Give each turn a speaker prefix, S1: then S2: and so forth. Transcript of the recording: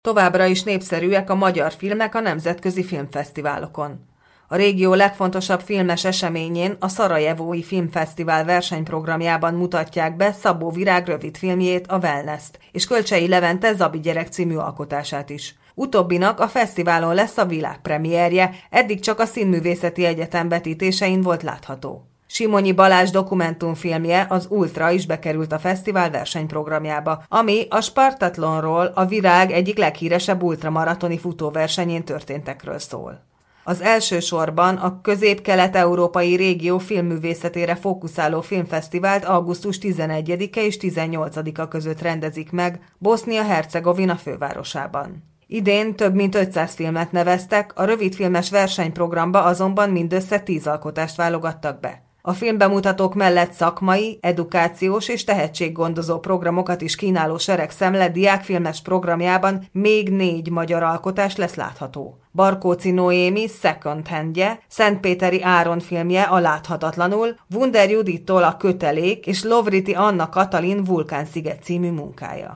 S1: Továbbra is népszerűek a magyar filmek a nemzetközi filmfesztiválokon. A régió legfontosabb filmes eseményén, a Szarajevói Filmfesztivál versenyprogramjában mutatják be Szabó Virág rövidfilmjét, a Wellness-t, és Kölcsei Levente Zabi gyerek című alkotását is. Utóbbinak a fesztiválon lesz a világpremierje, eddig csak a Színművészeti Egyetem vetítésein volt látható. Simonyi Balázs dokumentumfilmje, az Ultra is bekerült a fesztivál versenyprogramjába, ami a Spartatlonról, a Virág egyik leghíresebb ultramaratoni futóversenyén történtekről szól. Az elsősorban a közép-kelet-európai régió filmművészetére fókuszáló filmfesztivált augusztus 11-e és 18-a között rendezik meg Bosznia-Hercegovina fővárosában. Idén több mint 500 filmet neveztek, a rövidfilmes versenyprogramba azonban mindössze 10 alkotást válogattak be. A filmbemutatók mellett szakmai, edukációs és tehetséggondozó programokat is kínáló Seregszemle diákfilmes programjában még 4 magyar alkotás lesz látható. Barkóczy Noémi Second Handje, Szentpéteri Áron filmje a Láthatatlanul, Wunder Judittól a Kötelék és Lovriti Anna Katalin Vulkánsziget című munkája.